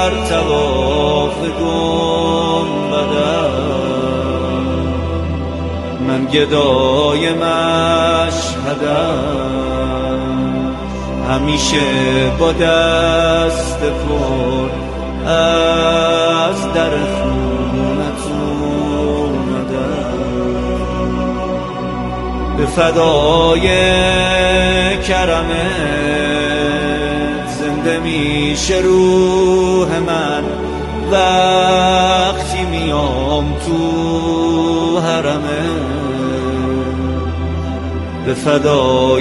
در طواف گنبدم، من گدای مشهدم، همیشه با دست پر از در خونت اومدم، به فدای کرمت زنده میشه روح من وقتی میام تو حرمت، به فدای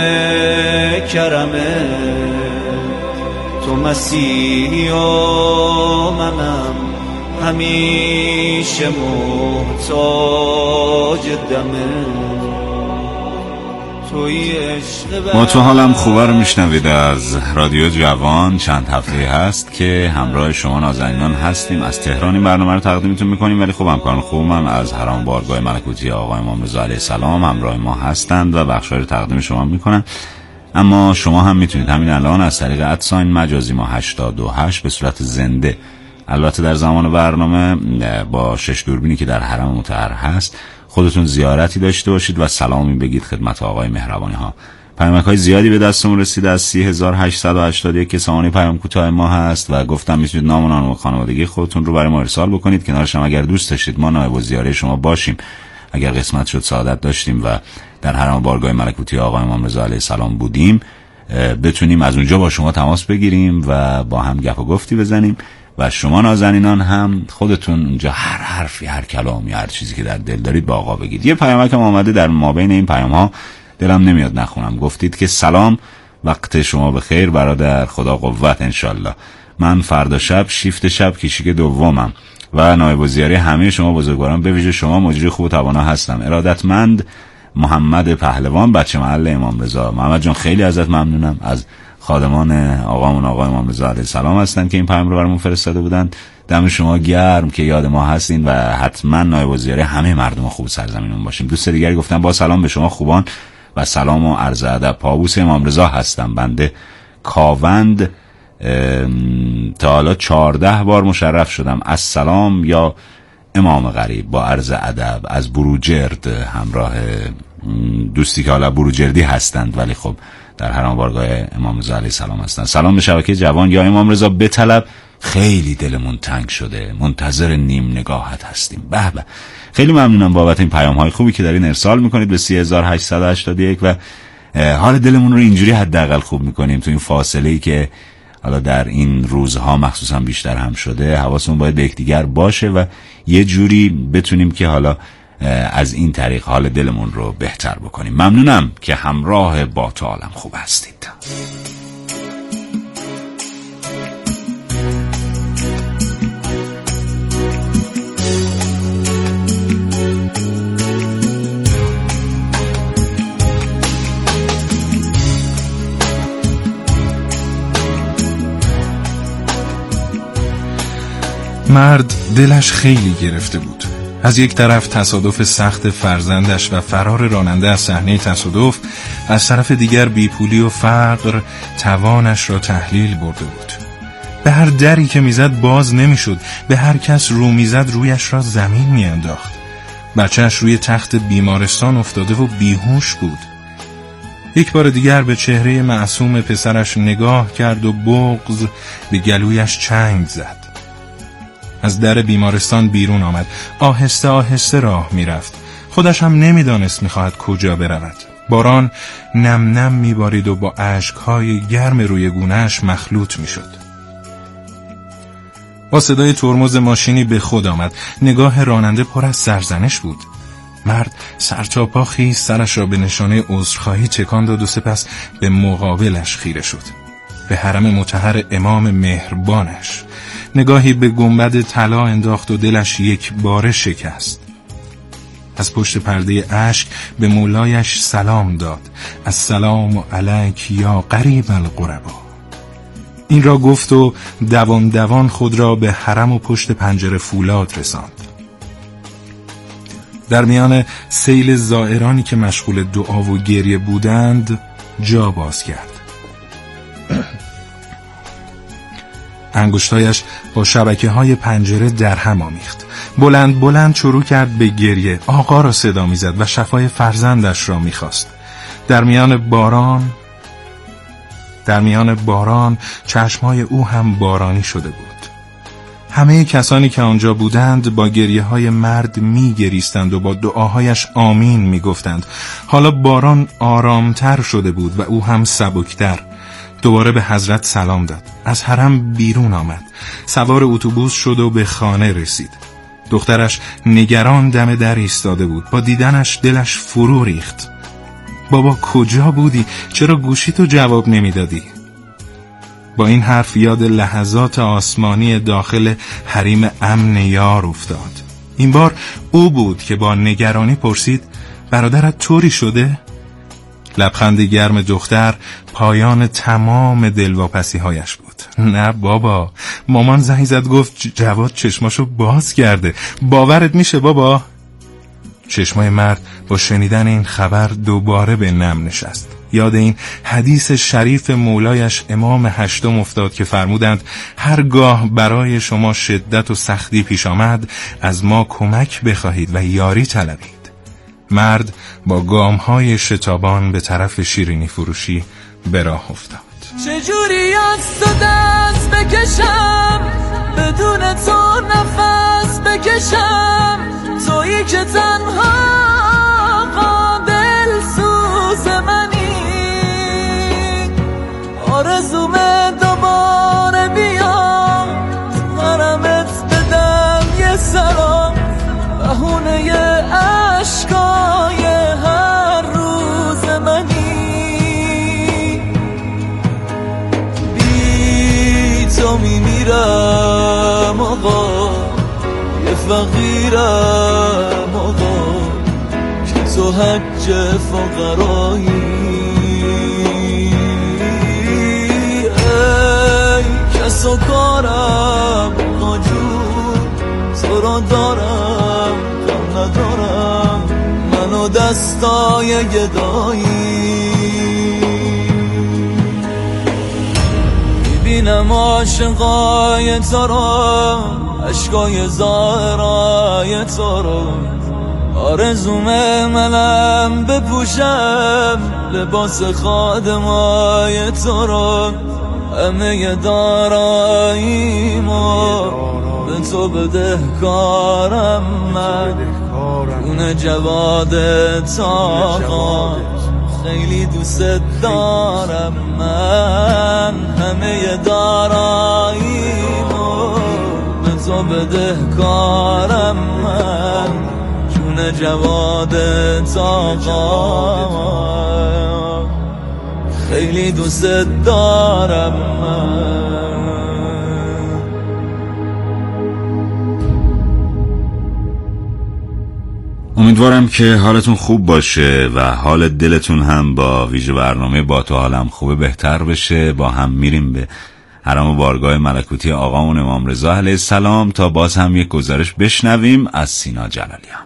کرمت تو مسیحی و منم همیشه محتاج دمت. ما تو حالم خوبه رو میشنوید از رادیو جوان. چند هفته هست که همراه شما نازنینان هستیم. از تهران این برنامه رو تقدیمتون میکنیم، ولی خوب همکاران خوبم از حرم بارگاه ملکوتی آقای امام رضا علیه السلام همراه ما هستند و بخشای رو تقدیم شما میکنن. اما شما هم میتونید همین الان از طریق ادساین مجازی ما 828 به صورت زنده، البته در زمان برنامه با 6 دوربینی که در حرم مطهر هست، خودتون زیارتی داشته باشید و سلامی بگید خدمت آقای مهربانی ها. پیامک های زیادی به دستمون رسیده از 30881 که سامانه پیام کوتاه ما هست و گفتم میتونید نام و نام خانوادگی خودتون رو برای ما ارسال بکنید. کنارش هم اگر دوست داشتید ما نایب الزیاره شما باشیم، اگر قسمت شد سعادت داشتیم و در حرم بارگاه ملکوتی آقای امام رضا علیه السلام بودیم، بتونیم از اونجا با شما تماس بگیریم و با هم گپ و گفتی بزنیم و شما نازنینان هم خودتون اونجا هر حرفی، هر کلامی، هر چیزی که در دل دارید با آقا بگید. یه پیامک هم آمده در مابین این پیام ها، دلم نمیاد نخونم. گفتید که سلام، وقت شما بخیر برادر، خدا قوت انشالله. من فردا شب شیفت شب کشیک دومم و نایب الزیاره همه شما بزرگواران به ویژه شما مجری خوب و توانا هستم. ارادتمند محمد پهلوان، بچه محل امام رضا. محمد جان خیلی ازت ممنونم. از خادمان آقامون آقای امام رضا علیه السلام هستن که این پیام رو برامون فرستاده بودن. دم شما گرم که یاد ما هستین و حتما نایب الزیاره همه مردم خوب سرزمینمون باشیم. دوست دیگری گفتن با سلام به شما خوبان و سلام و عرض ادب. پابوس امام رضا هستم، بنده کاوند تا حالا 14 بار مشرف شدم. السلام یا امام غریب با عرض ادب از بروجرد، همراه دوستی که حالا بروجردی هستند ولی خب در حرم بارگاه امام رضا علیه السلام هستند. سلام به شبکه جوان یا امام رضا بطلب، خیلی دلمون تنگ شده، منتظر نیم نگاهت هستیم. به به، خیلی ممنونم بابت این پیام های خوبی که دارین ارسال میکنید به 3881 و حال دلمون رو اینجوری حداقل خوب میکنیم تو این فاصله‌ای که حالا در این روزها مخصوصا بیشتر هم شده. حواسمون باید به یکدیگر باشه و یه جوری بتونیم که حالا از این طریق حال دلمون رو بهتر بکنیم. ممنونم که همراه با تو عالم خوب هستید. مرد دلش خیلی گرفته بود. از یک طرف تصادف سخت فرزندش و فرار راننده از صحنه تصادف، از طرف دیگر بیپولی و فقر توانش را تحلیل برده بود. به هر دری که میزد باز نمیشد، به هر کس رو میزد رویش را زمین میانداخت. بچهش روی تخت بیمارستان افتاده و بیهوش بود. یک بار دیگر به چهره معصوم پسرش نگاه کرد و بغض به گلویش چنگ زد. از در بیمارستان بیرون آمد. آهسته آهسته راه میرفت. خودش هم نمیدانست میخواهد کجا برود. باران نم نم میبارید و با اشکهای گرم روی گونهش مخلوط میشد. با صدای ترمز ماشینی به خود آمد. نگاه راننده پر از سرزنش بود. مرد سرتاپا خیس سرش را به نشانه عذرخواهی تکان داد و سپس به مقابلش خیره شد. به حرم مطهر امام مهربانش نگاهی به گنبد طلا انداخت و دلش یک باره شکست. از پشت پرده اشک به مولایش سلام داد. السلام علیک یا قریب القربا. این را گفت و دوان دوان خود را به حرم و پشت پنجره فولاد رساند. در میان سیل زائرانی که مشغول دعا و گریه بودند جا باز کرد. انگشتایش با شبکه‌های پنجره در هم آمیخت. بلند بلند شروع کرد به گریه. آقا را صدا می‌زد و شفای فرزندش را می‌خواست. در میان باران چشم‌های او هم بارانی شده بود. همه کسانی که آنجا بودند با گریه‌های مرد می‌گریستند و با دعاهایش آمین می‌گفتند. حالا باران آرامتر شده بود و او هم سبکتر. دوباره به حضرت سلام داد. از حرم بیرون آمد. سوار اتوبوس شد و به خانه رسید. دخترش نگران دم در ایستاده بود. با دیدنش دلش فرو ریخت. بابا کجا بودی؟ چرا گوشیتو جواب نمیدادی؟ با این حرف یاد لحظات آسمانی داخل حریم امن یار افتاد. این بار او بود که با نگرانی پرسید برادرت طوری شده؟ لبخند گرم دختر پایان تمام دلواپسی هایش بود. نه بابا، مامان زنگ زد گفت جواد چشماشو باز کرده. باورت میشه بابا؟ چشمای مرد با شنیدن این خبر دوباره به نم نشست. یاد این حدیث شریف مولایش امام هشتم افتاد که فرمودند هرگاه برای شما شدت و سختی پیش آمد از ما کمک بخواهید و یاری طلبید. مرد با گام‌های شتابان به طرف شیرینی فروشی به راه افتاد. چجوری از تو دست بکشم بدون تو نفس بکشم، تویی که تنها قابل سوز منی، آرزومه دوباره بیام حرمت بدم یه سلام، بهونه عشقای هر روز منی، بی تو میمیرم آقا، یه فقیرم آقا که تو حج فقرایی، ای کس و کارم آقا جون، تو را دارم کم ندارم منو دستای گدایی، میبینم عاشقای تو را، عشقای ظاهرای تو رو، آرزومه منم بپوشم لباس خادمای تو رو، همه داراییمو به تو بدهکارم من، اون جواد تاقا خیلی دوست دارم من، همه داراییمو به تو بدهکارم من، جون جواد تاقا خیلی دوست دارم من. امیدوارم که حالتون خوب باشه و حال دلتون هم با ویژه برنامه با تو حالم خوبه بهتر بشه. با هم میریم به حرم و بارگاه ملکوتی آقامون امام رضا علیه السلام تا باز هم یک گزارش بشنویم از سینا جلالیان.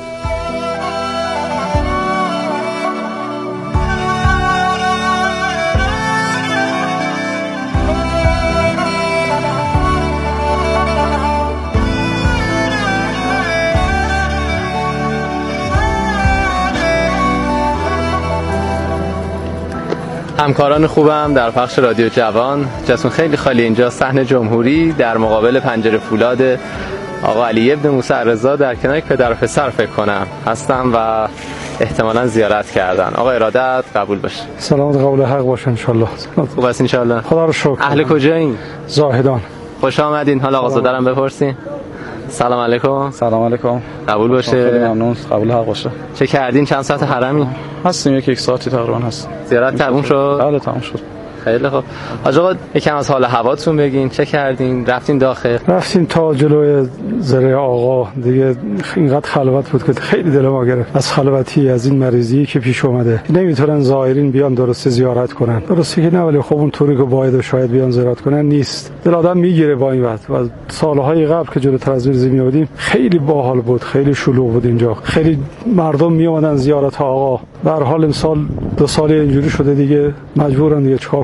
همکاران خوبم در پخش رادیو جوان، جاتون خیلی خالی. اینجا صحن جمهوری در مقابل پنجره فولاد آقا علی ابن موسی رضا در کنار پدر و پسر فکر کنم هستم و احتمالاً زیارت کردن. آقا ارادت قبول باشه. سلامت قبول حق باشه ان شاء الله. خوب است ان شاء الله. خدا رو شکر. اهل کجایین؟ زاهدان. خوش آمدین. حالا آقا زادرم بپرسین. سلام علیکم. سلام علیکم. قبول باشه. خیلی ممنون. قبول حق باشه. چه کردین؟ چند ساعت حرمی؟ هستیم یک ساعتی تقریبا هست. زیارت تموم شد؟ بله تموم شد. خیلی خوب. حاج آقا یکم از حال هواتون بگین. چه کردین؟ رفتین داخل؟ رفتیم تا جلوی زره آقا. دیگه اینقدر خلوت بود که خیلی دل ما گرفت. از خلوتی از این مریضی که پیش اومده نمیتونن زائرین بیان درست زیارت کنن. درسته که نه، ولی خب اونطوری که باید و شاید بیان زیارت کنن نیست. دل آدم میگیره با این وقت. و سالهای قبل که جلوی ترازمیرزی میادیم خیلی باحال بود، خیلی شلوغ بود اینجا. خیلی مردم میومدن زیارت آقا. به هر حال امسال 2 سال اینجوری شده دیگه مجبورن دیگه چیکار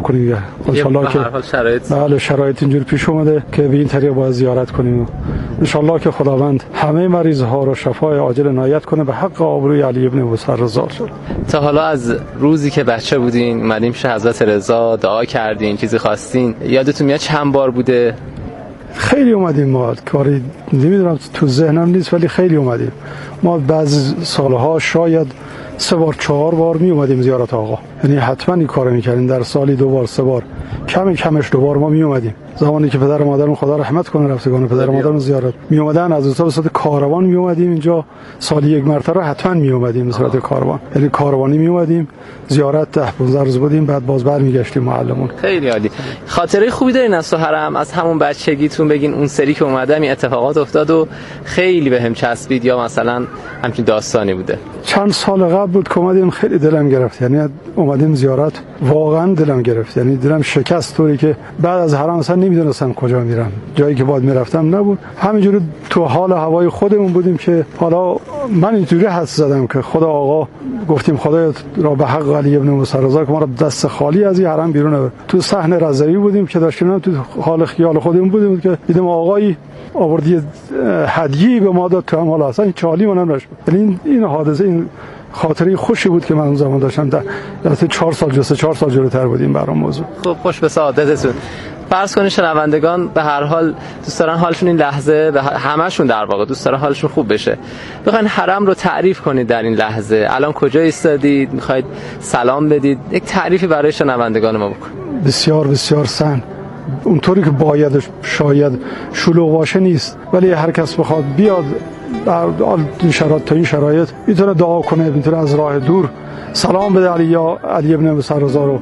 کنیم. انشالله که شرایط اینجوری پیش اومده که به این طریق باید زیارت کنیم. انشالله که خداوند همه مریض ها رو شفای عاجل عنایت کنه به حق آبروی علی ابن موسی رضا. تا حالا از روزی که بچه بودین اومدیم پیش حضرت رضا دعا کردین، چیزی خواستین، یادتون میاد چند بار بوده؟ خیلی اومدیم ما، کاری نمیدونم تو ذهنم نیست ولی خیلی اومدیم. ما بعضی سالها شاید 3 بار 4 بار می اومدیم زیارت آقا، یعنی حتما این کارو میکردیم. در سالی 2 بار 3 بار، کمش 2 بار ما می اومدیم. زمانی که پدر و مادرم خدا رحمت کنه رفتگان پدر و مادرم زیارت می اومدن، از اونجا به صورت کاروان می اومدیم اینجا. سالی 1 مرتبه حتما می اومدیم به صورت کاروان، یعنی کاروانی می اومدیم زیارت 10-15 روز بودیم، بعد باز برمیگشتیم معلمون. خیلی عالی. خاطره خوبی دارین از حرم، از همون بچگیتون بگین اون سری که اومدم این اتفاقات افتاد و خیلی بهم چسبید، یا مثلا همچین داستانی بوده؟ چند سال قبل بود که اومدیم، خیلی دلم گرفت، یعنی اومدیم زیارت واقعا دلم گرفت، یعنی دلم شکست طوری که بعد از حرم اصلا نمیدونستم کجا میرم، جایی که باید میرفتم نبود. همینجوری تو حال هوای خودمون بودیم که حالا من اینجوری حدس زدم که خدا آقا گفتیم خدای را به حق علی ابن موسی رضا که ما را دست خالی از این حرم بیرون. تو صحن رضوی بودیم که داشتیم تو حال خیال خودمون بودیم که دیدیم آقایی آوردی هدیه‌ای به ما داد، تو هم حالا اصلا این چالی منم نشد. یعنی این حادثه، این خاطره خوشی بود که من اون زمان داشتم. در 4 سال جلوتر بودیم برام موضوع. خب خوش به سعادتتون. فرض کنید شنوندگان به هر حال دوست دارن حالشون این لحظه، به همشون در واقع دوست دارن حالشون خوب بشه، بخواید حرم رو تعریف کنید در این لحظه، الان کجا ایستادید، میخواید سلام بدید، یک تعریفی برای شنوندگان ما بکنید. بسیار سن اونطوری که باید شاید شلوغ باشه نیست، ولی هر کس بخواد بیاد این شرایط، تا این شرایط میتونه دعا کنه، میتونه از راه دور سلام بده علی ابن موسی رضا رو.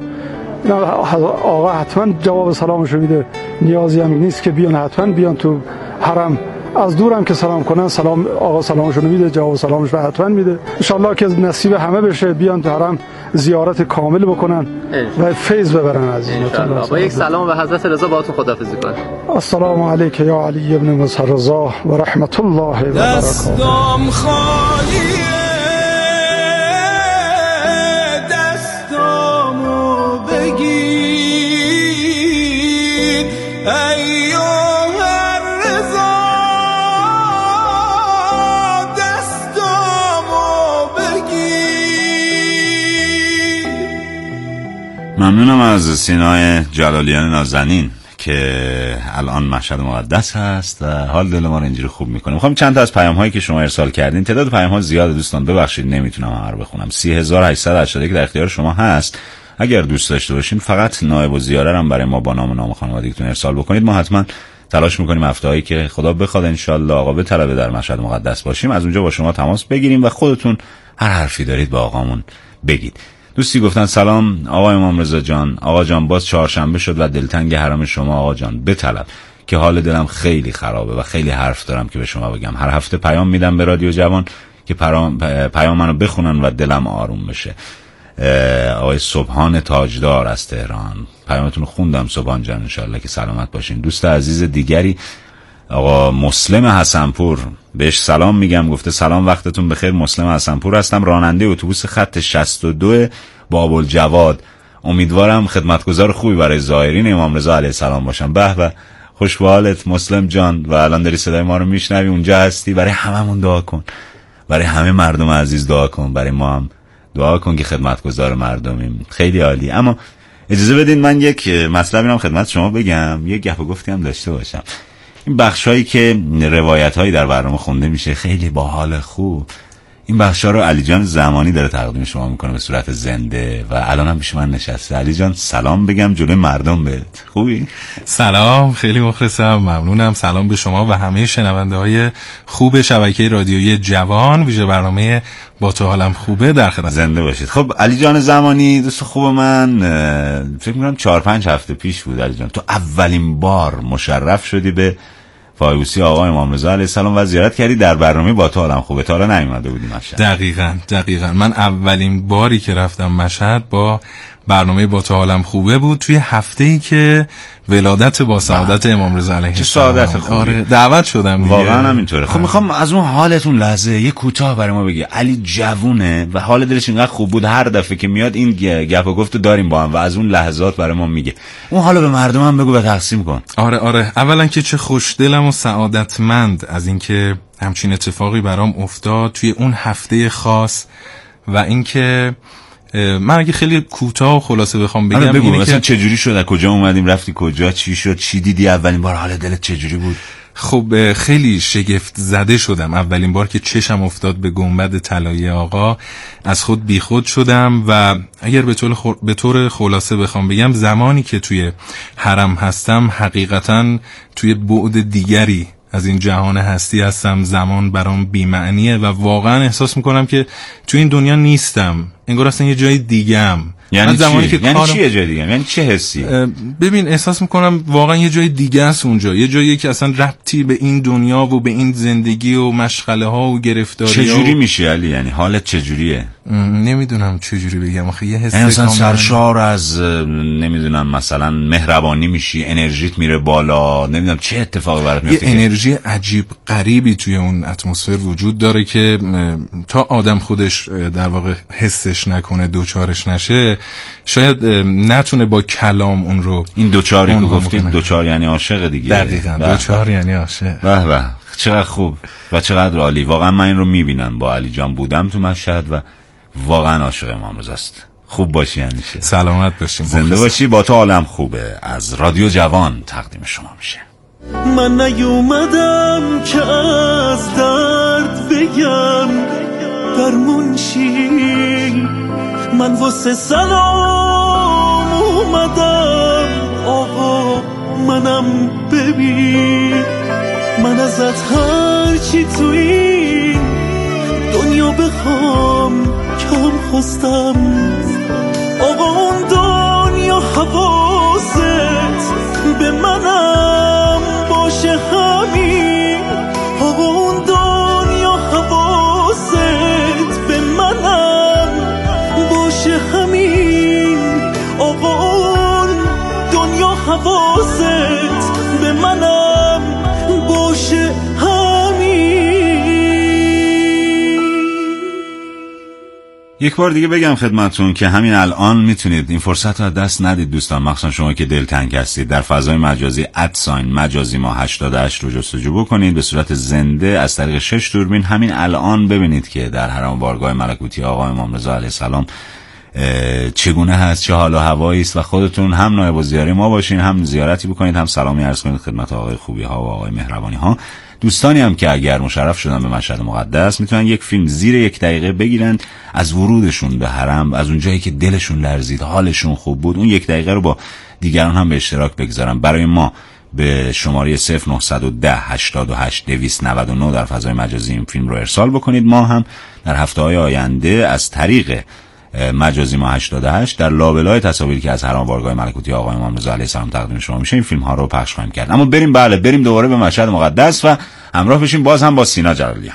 آقا حتما جواب سلامش رو میده، نیازی هم نیست که بیان، حتما بیان تو حرم، از دورم که سلام کنن سلام آقا سلامش رو میده، جواب سلامش رو حتما میده. ان شاء الله که نصیب همه بشه، بیان تو حرم زیارت کامل بکنن و فیض ببرن از این. با یک سلام به حضرت رضا باهاتون خداحافظی کنم. السلام علیک یا علی ابن موسی رضا و رحمت الله و برکاته. دستم خالیه، دستامو بگیر ایوه رضا، دستامو بگیر. ممنونم از سینای جلالیان نازنین که الان مشهد مقدس هست و حال دل ما رو اینجوری خوب میکنه. میخوام چند تا از پیام هایی که شما ارسال کردین، تعداد پیام ها زیاده دوستان، ببخشید نمیتونم همه رو بخونم. 30881 در اختیار شما هست، اگر دوست داشته باشین فقط نایب الزیاره هم برای ما با نام خانوادگیتون ارسال بکنید. ما حتما تلاش میکنیم هفته‌هایی که خدا بخواد ان شاء الله آقا بطلبه در مشهد مقدس باشیم، از اونجا با شما تماس بگیریم و خودتون هر حرفی دارید با آقامون بگید. دوستی گفتن سلام آقای امام رضا جان، آقا جان باز چهارشنبه شد و دلتنگ حرم شما آقا جان، بطلب که حال دلم خیلی خرابه و خیلی حرف دارم که به شما بگم. هر هفته پیام میدم به رادیو جوان که پیام منو بخونن و دلم آروم بشه. آقای صبحان تاجدار از تهران، پیامتون خوندم صبحان جان، انشالله که سلامت باشین. دوست عزیز دیگری آقا مسلم حسنپور، بهش سلام میگم، گفته سلام وقتتون بخیر، مسلم حسنپور هستم، راننده اتوبوس خط 62 باب‌الجواد، امیدوارم خدمتگزار خوبی برای زائرین امام رضا علیه السلام باشم. به به خوش به حالت مسلم جان و الان داری صدای ما رو میشنوی، اونجا هستی، برای هممون دعا کن، برای همه مردم عزیز دعا کن، برای ما هم دعا کن که خدمتگزار مردمیم. خیلی عالی. اما اجازه بدین من یک مطلبی رو خدمت شما بگم، یک گپ و گفتی هم داشته باشم. این بخشایی که روایت‌هایی در برنامه خونده میشه خیلی باحال خوب، این بخشا رو علی جان زمانی داره تقدیم شما میکنه به صورت زنده و الان هم پیش من نشسته. علی جان سلام بگم جلوی مردم بهت، خوبی؟ سلام، خیلی مخلصم، ممنونم. سلام به شما و همه شنونده‌های خوب شبکه رادیویی جوان، ویژه برنامه با تو حالم خوبه در خدمت. زنده باشید. خب علی جان زمانی دوست خوب من، فکر می‌کنم 4-5 هفته پیش بود علی جان، تو اولین بار مشرف شدی به فایوسی آقا امام رضا علیه السلام و زیارت کردی در برنامه با تو حالم خوبه. تا حالا نیومده بودی مشهد؟ دقیقاً من اولین باری که رفتم مشهد با برنامه با تو حالم خوبه بود توی هفته‌ای که ولادت با سعادت امام رضا علیه السلام. چه سعادت خوبی. آره دعوت شدم دیگه. واقعا همینطوره. خب میخوام از اون حالتون لحظه یه کوتاه برای ما بگی. علی جوونه و حال دلش اینقدر خوب بود هر دفعه که میاد این گپ و گفتو داریم با هم و از اون لحظات برای ما میگه. اون حالو به مردم هم بگو و تقسیم کن. آره اولا که چه خوشدلم و سعادتمند از اینکه همچین اتفاقی برام افتاد توی اون هفته خاص و اینکه من اگه خیلی کوتاه و خلاصه بخوام بگم بگو اینه مثلا که چه جوری شد، از کجا اومدیم، رفتی کجا، چی شد، چی دیدی اولین بار، حال دلت چه جوری بود؟ خب خیلی شگفت زده شدم اولین بار که چشم افتاد به گنبد طلایی آقا، از خود بیخود شدم و اگر به طور خلاصه بخوام بگم زمانی که توی حرم هستم حقیقتاً توی بعد دیگری از این جهان هستی هستم. زمان برام بی‌معنیه و واقعا احساس میکنم که توی این دنیا نیستم، انگار اصلا یه جای دیگه‌ام. یعنی زمانی چی؟ که یعنی چیه جای دیگه؟ یعنی چه حسی؟ ببین احساس میکنم واقعا یه جای دیگه است اونجا، یه جایی که اصلا ربطی به این دنیا و به این زندگی و مشغله ها و گرفتاری چه جوری میشی علی؟ یعنی حالت چه جوریه؟ نمیدونم چه جوری بگم، آخه یه حس مثلا سرشار از نمیدونم مثلا مهربانی میشی، انرژیت میره بالا، نمیدونم چه اتفاقی برات میفته. یه انرژی عجیب غریبی توی اون اتمسفر وجود داره که تا آدم خودش در واقع حسش نکنه، دوچارش نشه، شاید نتونه با کلام اون رو. این دوچاری که گفتید دوچار یعنی عاشق دیگه. دقیقاً دوچار یعنی عاشق. به چقدر خوب و چقدر عالی. واقعا من این رو میبینم، با علی جان بودم تو مشهد و واقعا عاشق امام رضا است. خوب باشی همیشه. سلامت باشیم. زنده باشی. با تو عالم خوبه از رادیو جوان تقدیم شما میشه. من نیومدم که از درد بگم درمون چی، من واسه سلام اومدم آقا منم ببین، من ازت هرچی تو این دنیا بخوام کم خواستم آقا، اون دنیا حواست به منم باشه همین آقا، اون دنیا حواست به منم باشه همین آقا، اون دنیا حواست به منم باشه همین. یک بار دیگه بگم خدمتون که همین الان میتونید این فرصت رو از دست ندید دوستان، مخصوصا شما که دلتنگ هستید، در فضای مجازی @مجازی ما 88 رو جستجو بکنید به صورت زنده از طریق 6 دوربین. همین الان ببینید که در حرم بارگاه ملکوتی آقا امام رضا علیه السلام چگونه هست، چه حال و هوایی است و خودتون هم نایب الزیاره ما باشین، هم زیارتی بکنید، هم سلامی عرض کنید خدمت آقای خوبی ها و آقای مهربانی ها. دوستانی هم که اگر مشرف شدن به مشهد مقدس میتونن یک فیلم زیر 1 دقیقه بگیرن از ورودشون به حرم، از اون جایی که دلشون لرزید، حالشون خوب بود، اون 1 دقیقه رو با دیگران هم به اشتراک بگذارن. برای ما به شماره 0910 88 299 در فضای مجازی این فیلم رو ارسال بکنید. ما هم در هفته‌های آینده از طریق مجازی ما 88 در لابلای تصاویری که از حرم بارگاه ملکوتی آقا امام رضا علیه السلام تقدیم شما میشه این فیلم ها رو پخش خواهیم کرد. اما بریم دوباره به مشهد مقدس و همراه بشیم باز هم با سینا جلالیان.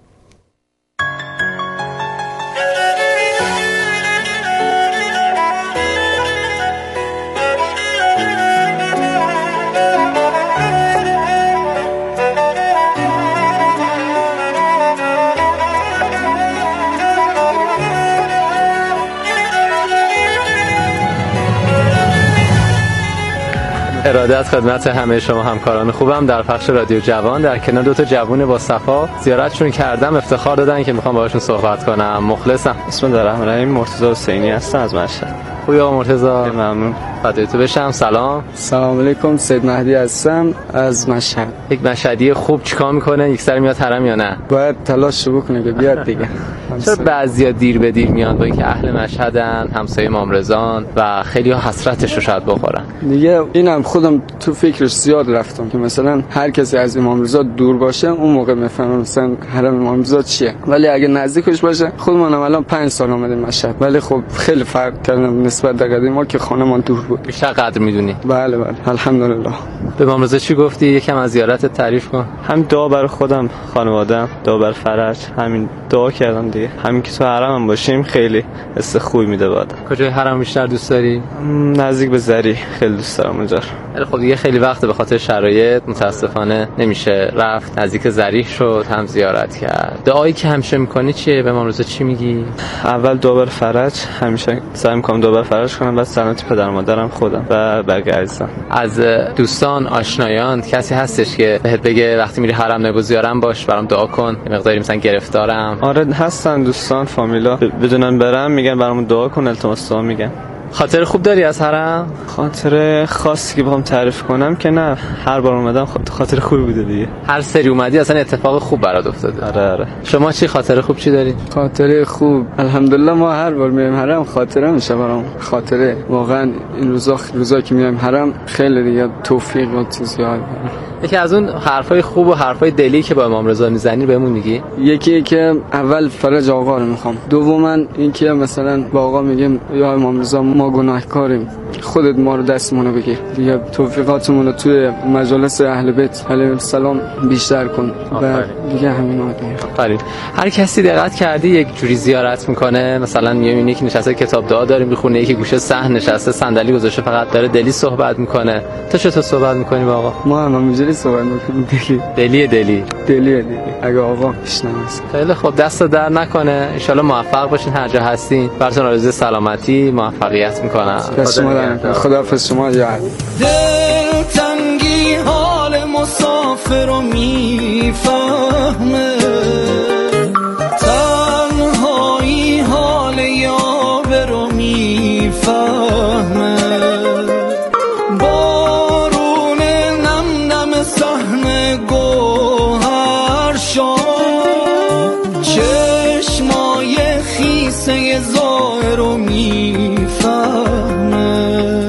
ارادت خدمت همه شما همکاران خوبم در پخش رادیو جوان. در کنار 2 جوون با صفا زیارتشون کردم، افتخار دادن که میخوام باهاشون صحبت کنم. مخلصم. بسم الله الرحمن الرحیم. مرتضی حسینی هستم از مشهد. خوبی آقا مرتضی؟ ممنون. فدای تو بشم. سلام علیکم. سید مهدی هستم از مشهد. یک مشهدی خوب چیکار میکنه؟ یک سر میاد حرم یا نه؟ باید تلاش بکنه که بیاد دیگه. چرا بعضیا دیر به دیر میان با اینکه اهل مشهدن، همسایه امام رضان و خیلی ها حسرتش رو شاید بخورن؟ دیگه اینم خودم تو فکرش زیاد رفتم که مثلا هر کسی از امام رضا دور باشه اون موقع میفهمم مثلا حرم امام رضا چیه، ولی اگه نزدیکش باشه، خودمونم الان 5 سال اومدیم مشهد ولی خب خیلی فرق کردم نسبت به قدیم ما که خانمان دور بود. بیشتر قدر میدونی؟ بله الحمدلله. به امام رضا چی گفتی؟ یکم از زیارتت تعریف کن. هم دعا برای خودم، خانواده‌ام، دعا برای فرج، همین دعا کردم دیگه. همین که تو حرمم باشیم خیلی حس خوبی میده بعد. کجای حرم بیشتر دوست داری؟ نزدیک به زری خیلی دوست دارم اونجا. ولی خب دیگه خیلی وقت به خاطر شرایط متاسفانه نمیشه رفت. نزدیک زریح شد، هم زیارت کرد. دعایی که همیشه میکنی چیه؟ به امام رضا چی میگی؟ اول دعا برای فرج، همیشه سعی میکنم دعا برای فرج کنم، بعد سلامتی پدر مادرم، خودم و بقیه عزیزان. از دوستان آشنایان کسی هستش که بهت بگه وقتی میری حرم نبو زیارم باش، برام دعا کن، یه مقداری مثلا گرفتارم؟ آره هستن دوستان، فامیلا بدونن برام میگن برام دعا کن، التماس دعا میگن. خاطر خوب داری از حرم؟ خاطر خاصی که بخوام تعریف کنم که نه، هر بار اومدم خاطر خوبی بوده دیگه. هر سری اومدی اصلا اتفاق خوب برات افتاده. آره. شما چی خاطر خوب چی داری؟ خاطره خوب الحمدلله، ما هر بار میایم حرم خاطره میشه برام. خاطره واقعا این روزا که میایم حرم خیلی دیگه توفیق و زیاد. یکی از اون حرفای خوب و حرفای دلی که با امام رضا میزنی بهمون میگی؟ یکی که اول فرج آقا رو میخوام، دوما این که مثلا با آقا میگم یا امام رضا ما گناهکاریم، خودت ما رو دستمونو بگیر دیگه، توفیقاتمون رو توی مجالس اهل بیت علیهم السلام بیشتر کن و دیگه همین آفرین. هر کسی دقت کردی یک جوری زیارت میکنه، مثلا میبینی که نشسته کتاب دعا داره میخونه، یکی گوشه صحن نشسته صندلی گذاشته فقط داره دلی صحبت میکنه. تو چطور صحبت میکنی با آقا؟ ما هم اینجوری صحبت میکنیم، دلی. اگه آقا بشنوه. خیلی خوب، دست در نکنه، ان شاءالله موفق باشین هر جا هستین. براتون آرزوی سلامتی، موفقیت میکنم. خداحافظ شما یاد. دل تنگی حال مسافر رو میفهمه، تنهایی حال یاور رو میفهمه، بارون نم نم صحن گوهر شد، چشمای خیسه ظاهر رو میفهمه،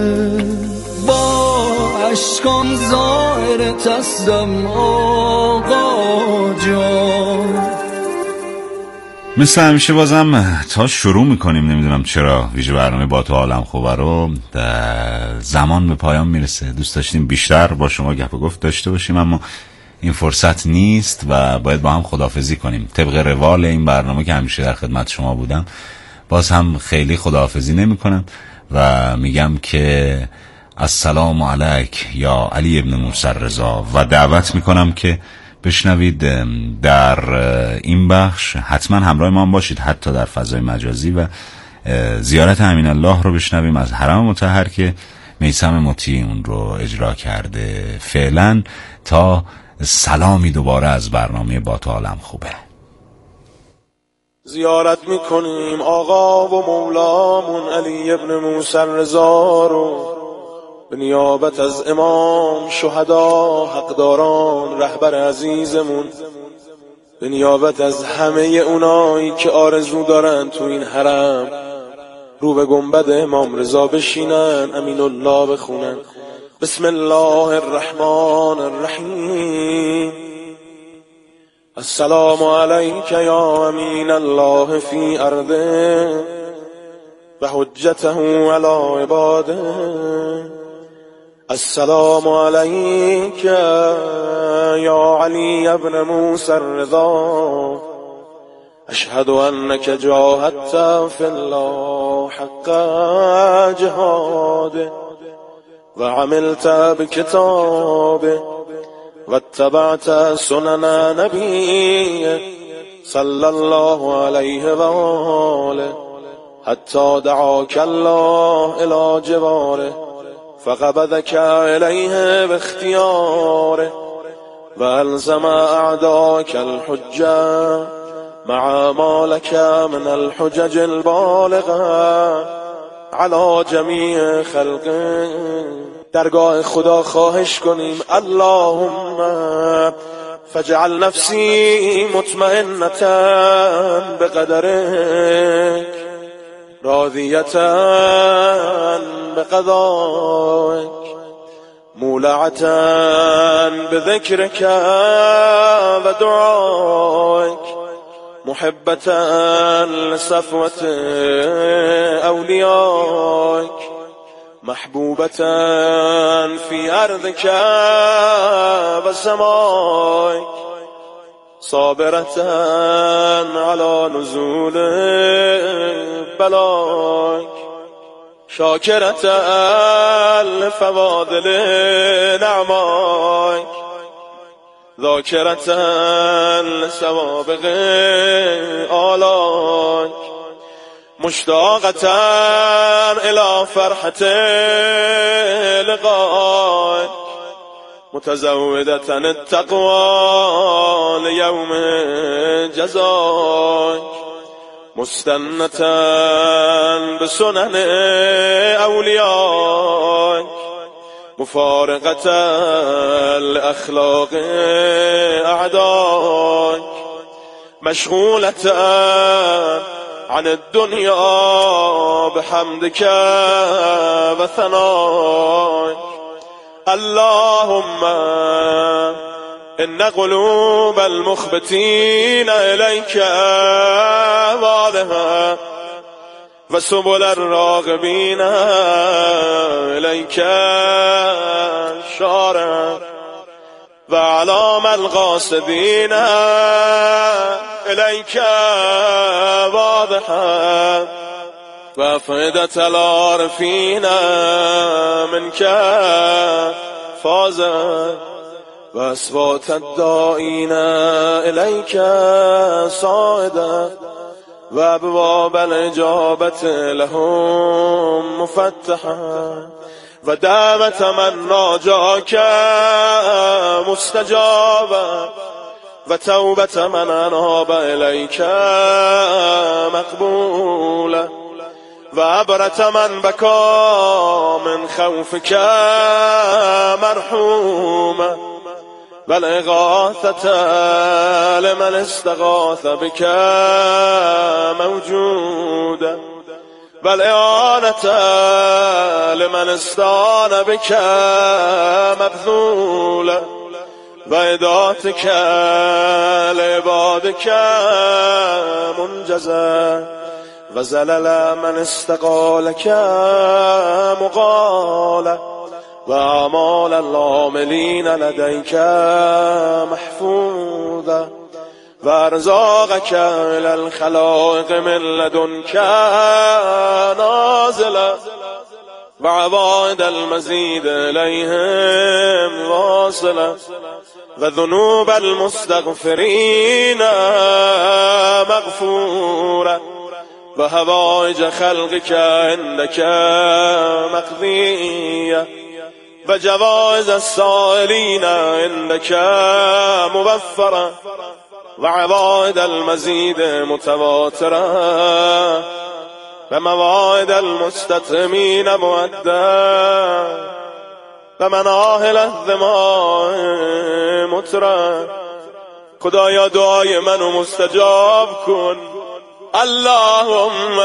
اشکان ظاهر تستم آقا جان. مثل همیشه بازم تا شروع میکنیم، نمیدونم چرا ویژه برنامه با تو عالم خوبه رو زمان به پایان میرسه. دوست داشتیم بیشتر با شما گپ و گفت داشته باشیم، اما این فرصت نیست و باید با هم خداحافظی کنیم. طبق روال این برنامه که همیشه در خدمت شما بودم، باز هم خیلی خداحافظی نمی کنم و میگم که السلام علیک یا علی ابن موسی رضا و دعوت میکنم که بشنوید در این بخش حتما همراه ما باشید، حتی در فضای مجازی، و زیارت امین الله رو بشنویم از حرم مطهر که میثم مطیع اون رو اجرا کرده. فعلا تا سلامی دوباره از برنامه با تو عالم خوبه. زیارت میکنیم آقا و مولامون علی ابن موسی رضا رو، به نیابت از امام شهدا حقداران رهبر عزیزمون، به نیابت از همه اونایی که آرزو دارن تو این حرم رو به گنبد امام رضا بشینن، امین الله بخونن. بسم الله الرحمن الرحیم. السلام علیک یا امین الله فی ارضه و حجته علی عباده. السلام علیک یا علی ابن موسی رضا، اشهد انک جاهدت فی الله حق جهاده و عملت بکتابه و اتبعت سنن نبیه صلی الله علیه و آله حتی دعاک الله الی جواره فقبضك إليه باختياره وألزم أعداك الحجة مع ما لك من الحجج البالغة على جميع خلقه. درگاه خدا خواهش کنیم اللهم فاجعل نفسی مطمئنة بقدرك راضیة بقضائك مولعة بذكرك ودعائك محبة لصفوة أوليائك محبوبة في أرضك وسمائك صابرة على نزول بلائك شاكرة لفواضل نعمائك ذاكرة لسوابق آلائك مشتاقة إلى فرحة لقائك متزودة التقوى ليوم جزائك مستنة بسنن أوليائك مفارقة لأخلاق أعدائك مشغولة عن الدنيا بحمدك وثنائك اللهم إن قلوب المخبتين إليك واضحة وسبل الراغبين إليك شارعة وأعلام القاصدين إليك واضحة وأفئدة العارفين منك فازت وأصوات الداعين إليك صاعدة وأبواب الإجابة لهم مفتحة ودعوة من راجاك مستجابة وتوبة من أناب إليك مقبولة وعبرة من بكى من خوفك مرحومة والإغاثة لمن استغاث بك موجودة والإعانة لمن استعان بك مبذولة وإداتك لعبادك منجزة وزلل من استقالك مقالة وأعمال العاملين لديك محفوظة وأرزاقك إلى الخلائق من لدنك نازلة وعوائد المزيد إليهم واصلة وذنوب المستغفرين مغفورة وهوائج خلقك عندك مقضية وجوائز السائلين عندك موفرة وعوائد المزيد متواترة ومواعد المستتمين مؤدى ومناهل الذماء مترى خدایا دعای منو مستجاب کن اللهم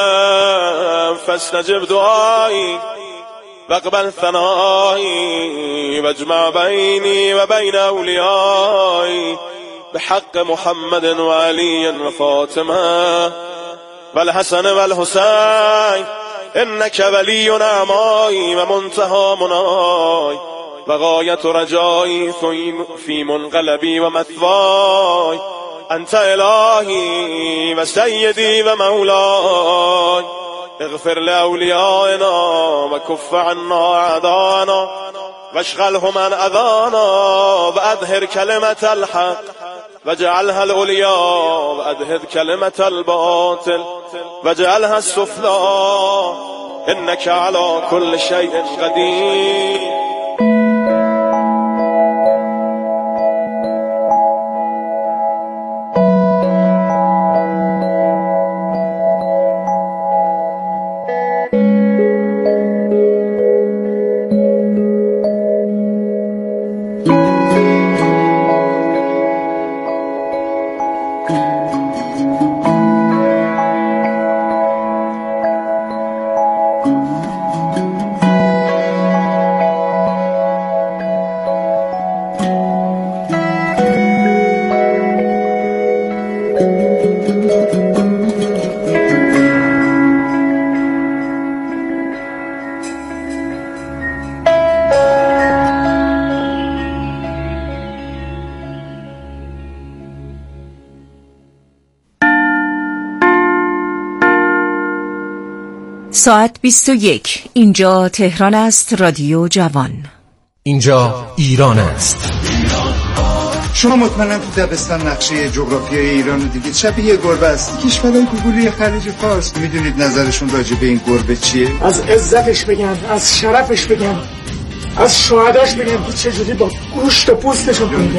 فاستجب دعایی واقبل ثنایی واجمع بینی و بین اولیایی بحق محمد و علی و فاطمه والحسن والحسین انك ولی نعمایی و منتهى منای و غایت رجایی فی منقلبی و مثوای انت الهی و سیدی و مولاي اغفر لأوليائنا وكف عنا أعداءنا واشغلهم عن أذانا وأظهر كلمة الحق واجعلها العليا وأدهر كلمة الباطل واجعلها السفلى إنك على كل شيء قدير. ساعت 21. اینجا تهران است. رادیو جوان. اینجا ایران است. شما مطمئناً تو دبستان نقشه جغرافیای ایران رو دیدید. شبیه گربه است. کشورهای گوگلی خلیج فارس. میدونید نظرشون راجع به این گربه چیه؟ از عزتش بگن، از شرفش بگن، از شهداش بگن که چجوری با گوشت و پوستشون